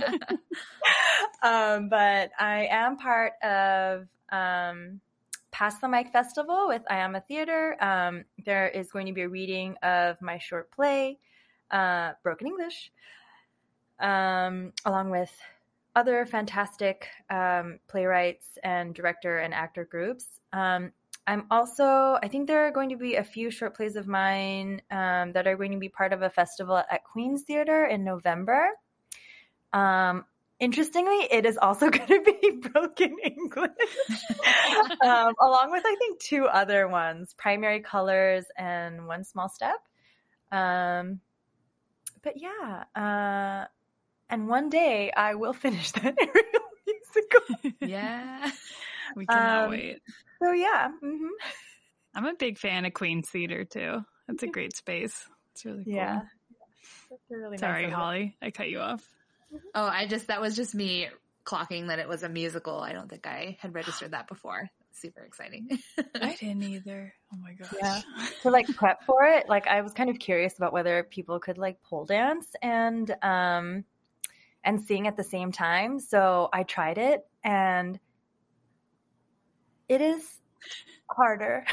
But I am part of Pass the Mic Festival with IAMA Theater. There is going to be a reading of my short play, Broken English, along with other fantastic playwrights and director and actor groups. I think there are going to be a few short plays of mine that are going to be part of a festival at Queen's Theater in November. Interestingly, it is also going to be Broken English, along with, I think, 2 other ones, Primary Colors and One Small Step. But yeah, and one day I will finish that Ariel musical. Yeah. We cannot wait. So yeah. Mm-hmm. I'm a big fan of Queen's Theater too. It's a great space. It's really cool. Yeah. That's a really Sorry, nice Holly. I cut you off. Oh, that was just me clocking that it was a musical. I don't think I had registered that before. super exciting. I didn't either. Oh my gosh. Yeah. To like prep for it, like I was kind of curious about whether people could like pole dance and sing at the same time. So I tried it, and it is harder.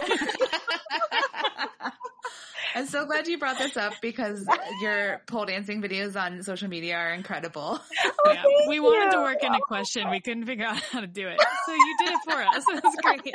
I'm so glad you brought this up because your pole dancing videos on social media are incredible. Yeah, we wanted to work in a question. We couldn't figure out how to do it. So you did it for us. It was great.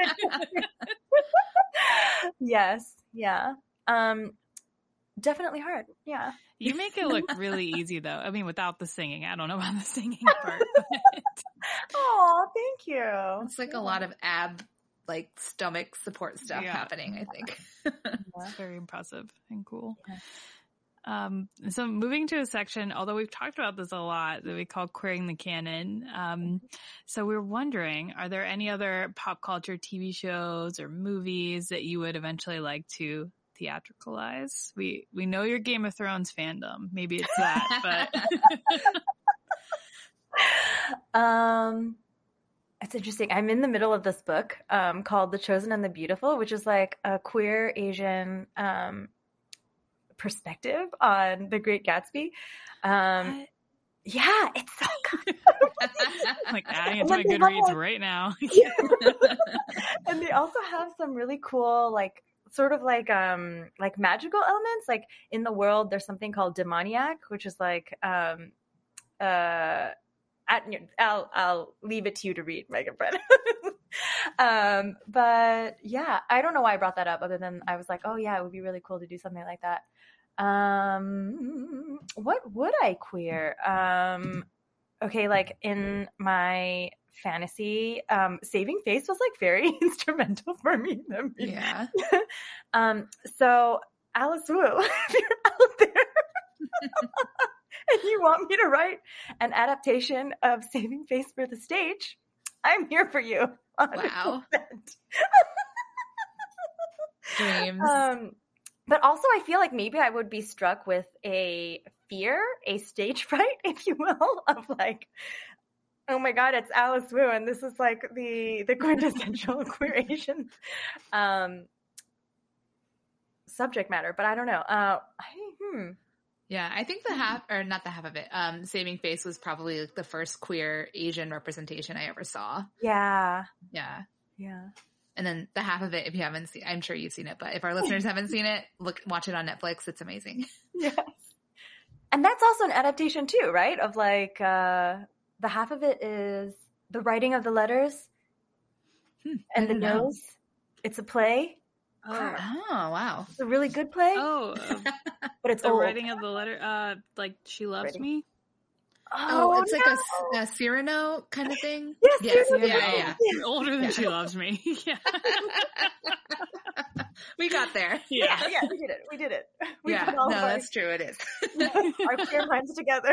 Yes. Yeah. Definitely hard. Yeah. You make it look really easy though. I mean, without the singing. I don't know about the singing part. Oh, thank you. It's like a lot of like stomach support stuff happening, I think. It's very impressive and cool. So moving to a section, although we've talked about this a lot, that we call Queering the Canon. So we're wondering, are there any other pop culture TV shows or movies that you would eventually like to theatricalize? We know your Game of Thrones fandom. Maybe it's that, but it's interesting. I'm in the middle of this book called The Chosen and the Beautiful, which is like a queer Asian perspective on The Great Gatsby. Yeah, it's so good. Like adding it to my Goodreads right now. And they also have some really cool, like sort of like magical elements. Like in the world, there's something called demoniac, which is like I'll leave it to you to read, Megan Fred. But yeah, I don't know why I brought that up other than I was like, oh yeah, it would be really cool to do something like that. What would I queer? Okay, like in my fantasy, Saving Face was like very instrumental for me. Yeah. So Alice Wu, if you're out there and you want me to write an adaptation of Saving Face for the stage, I'm here for you. 100%. Wow. Dreams. But also I feel like maybe I would be struck with a fear, a stage fright, if you will, of like, oh my God, it's Alice Wu, and this is like the quintessential queer Asian subject matter. But I don't know. Yeah, I think not the half of it. Saving Face was probably like the first queer Asian representation I ever saw. Yeah. Yeah. Yeah. And then the half of it, if you haven't seen, I'm sure you've seen it, but if our listeners haven't seen it, watch it on Netflix. It's amazing. Yes. And that's also an adaptation too, right? Of like, the half of it is the writing of the letters and the nose. It's a play. Oh, wow. It's a really good play. Oh, but it's the old. writing of the letter, like She Loves Me. Oh, it's like a Cyrano kind of thing. Yes. Yeah. You're older than She Loves Me. Yeah. We got there. Yeah, we did it. We put all of that's true. It is. our queer minds together.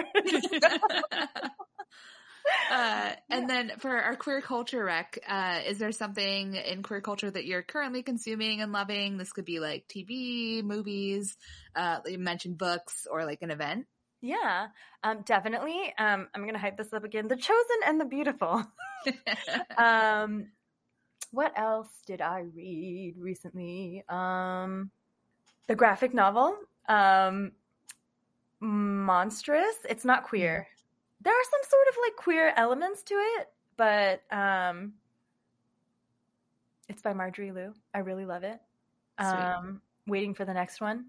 And then for our queer culture rec, is there something in queer culture that you're currently consuming and loving? This could be like TV, movies, you mentioned books, or like an event. Yeah, definitely. I'm going to hype this up again. The Chosen and the Beautiful. What else did I read recently? The graphic novel, Monstrous. It's not queer. There are some sort of like queer elements to it, but it's by Marjorie Liu. I really love it. Waiting for the next one.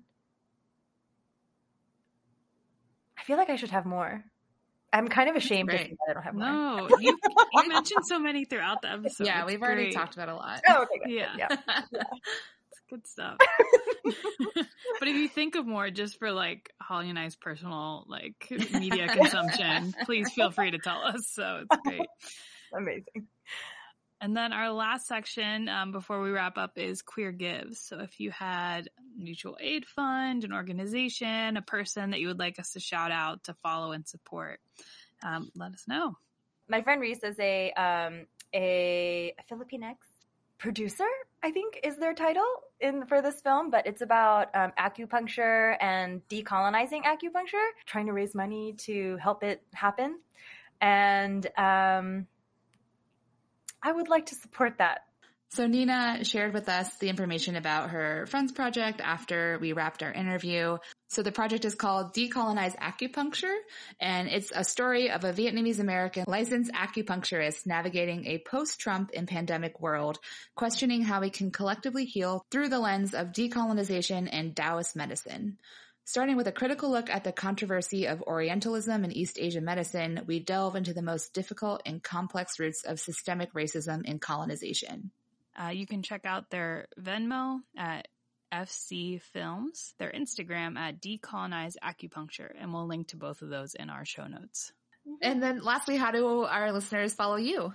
I feel like I should have more. I'm kind of ashamed to say that I don't have more. No, you mentioned so many throughout the episode. Yeah, we've already talked about a lot. Oh, okay, good. Yeah. It's good stuff. But if you think of more just for like Holly and I's personal like media consumption, please feel free to tell us. So it's great. Amazing. And then our last section before we wrap up is Queer Gives. So if you had a mutual aid fund, an organization, a person that you would like us to shout out, to follow and support, let us know. My friend Reese is a Filipinx producer, I think is their title for this film, but it's about acupuncture and decolonizing acupuncture, trying to raise money to help it happen. And I would like to support that. So Nina shared with us the information about her friend's project after we wrapped our interview. So the project is called Decolonize Acupuncture, and it's a story of a Vietnamese American licensed acupuncturist navigating a post-Trump and pandemic world, questioning how we can collectively heal through the lens of decolonization and Taoist medicine. Starting with a critical look at the controversy of Orientalism and East Asian medicine, we delve into the most difficult and complex roots of systemic racism and colonization. You can check out their Venmo at FC Films, their Instagram at Decolonize Acupuncture, and we'll link to both of those in our show notes. And then lastly, how do our listeners follow you?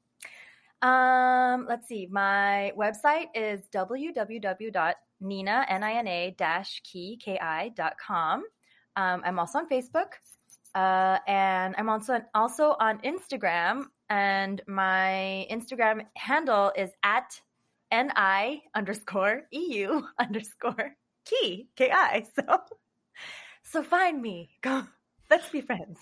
Let's see. My website is www.nina-ki.com. I'm also on Facebook, and I'm also on Instagram. And my Instagram handle is at NI_EU_key, KI. So find me. Go. Let's be friends.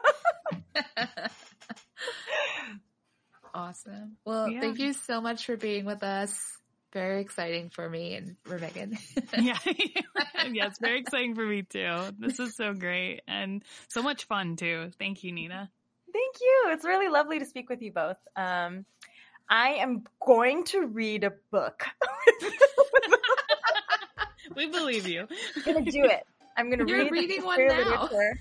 Awesome. Well, Thank you so much for being with us. Very exciting for me and for Megan. Yeah, it's very exciting for me too. This is so great and so much fun too. Thank you, Nina. Thank you. It's really lovely to speak with you both. I am going to read a book. We believe you. I'm going to do it. I'm going to read reading one queer now. literature.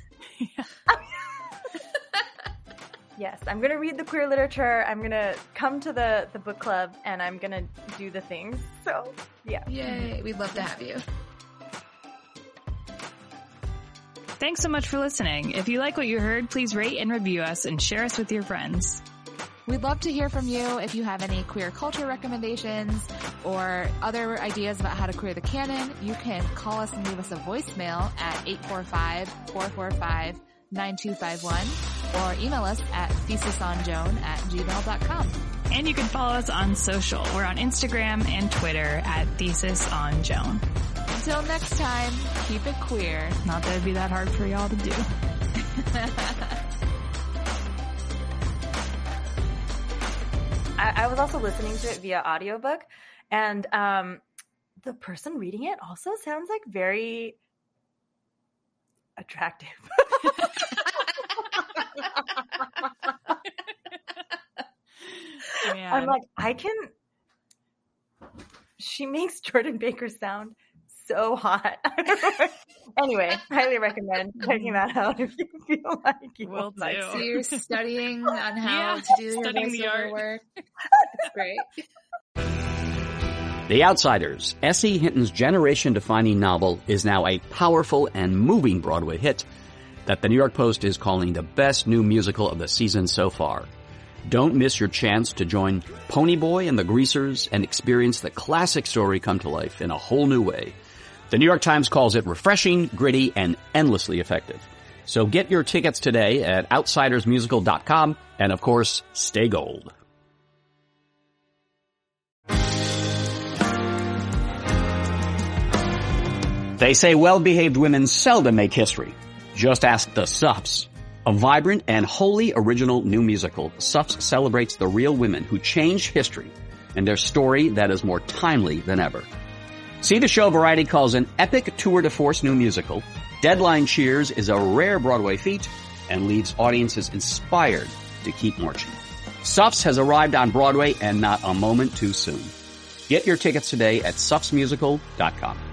Yes, I'm going to read the queer literature. I'm going to come to the book club, and I'm going to do the things. So, yeah. Yay. We'd love to have you. Thanks so much for listening. If you like what you heard, please rate and review us and share us with your friends. We'd love to hear from you if you have any queer culture recommendations or other ideas about how to queer the canon. You can call us and leave us a voicemail at 845-445-9251 or email us at thesisonjoan@gmail.com. And you can follow us on social. We're on Instagram and Twitter at thesisonjoan. Until next time, keep it queer. Not that it'd be that hard for y'all to do. I was also listening to it via audiobook, and the person reading it also sounds like very attractive. Yeah. I'm like, she makes Jordan Baker sound so hot. Anyway, highly recommend checking that out if you feel like you will like do. So you're studying on how to do your studying the art. voiceover work. It's great. The Outsiders, S.E. Hinton's generation-defining novel, is now a powerful and moving Broadway hit that the New York Post is calling the best new musical of the season so far. Don't miss your chance to join Ponyboy and the Greasers and experience the classic story come to life in a whole new way. The New York Times calls it refreshing, gritty, and endlessly effective. So get your tickets today at outsidersmusical.com, and of course, stay gold. They say well-behaved women seldom make history. Just ask the Suffs. A vibrant and wholly original new musical, Suffs celebrates the real women who changed history and their story that is more timely than ever. See the show Variety calls an epic tour de force new musical. Deadline cheers is a rare Broadway feat and leaves audiences inspired to keep marching. Suffs has arrived on Broadway and not a moment too soon. Get your tickets today at suffsmusical.com.